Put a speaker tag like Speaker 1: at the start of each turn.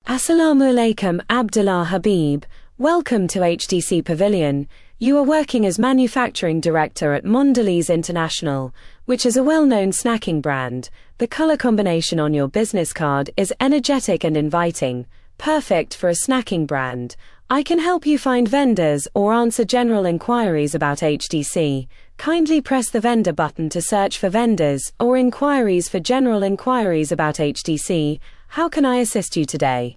Speaker 1: Assalamu alaikum Abdullah Habib, welcome to HTC Pavilion. You are working as manufacturing director at Mondelez International, which is a well-known snacking brand. The color combination on your business card is energetic and inviting, perfect for a snacking brand. I can help you find vendors or answer general inquiries about HTC. Kindly press the vendor button to search for vendors or inquiries for general inquiries about HTC. How can I assist you today?